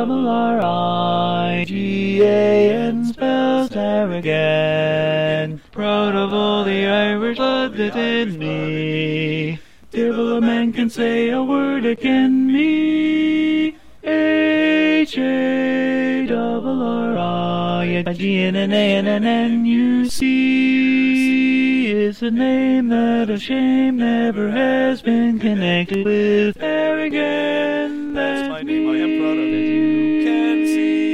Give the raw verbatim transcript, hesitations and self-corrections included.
double R I G A N spells Harrigan. Proud of all the Irish blood that's in me. Devil a man can say a word again me. H A double R I G N N A N N N U C is a name that a shame never has been connected with Harrigan. That's my name, I am proud of it. You can see